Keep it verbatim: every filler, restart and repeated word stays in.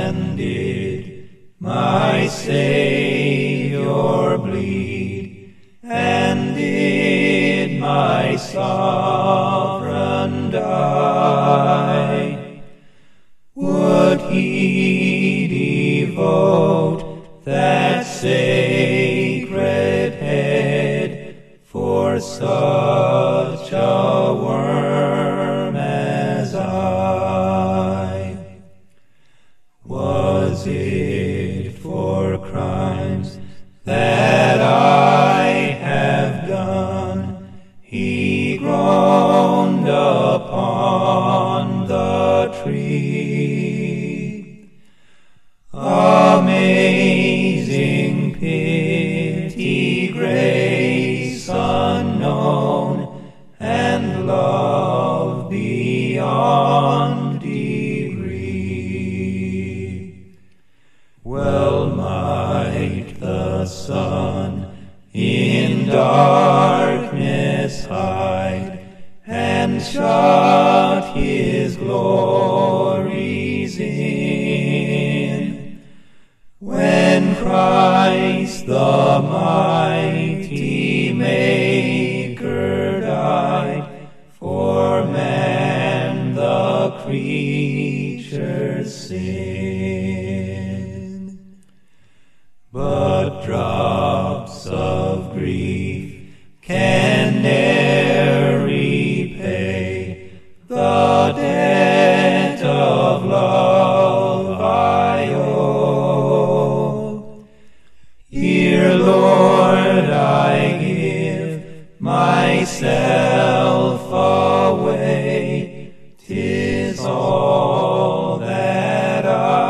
and did my Savior bleed, and did my Sovereign die? Would he devote that sacred head for such a worm as I? Was it for crimes that I have done he groaned upon the tree? Amazing pity, grace unknown, and love beyond degree. Well might the sun in darkness hide, and shut his glories in, when Christ the mighty Maker died for man the creature's sin. But drops of grief can ne'er repay the debt of love I owe. Here, Lord, I give myself away. 'Tis all that I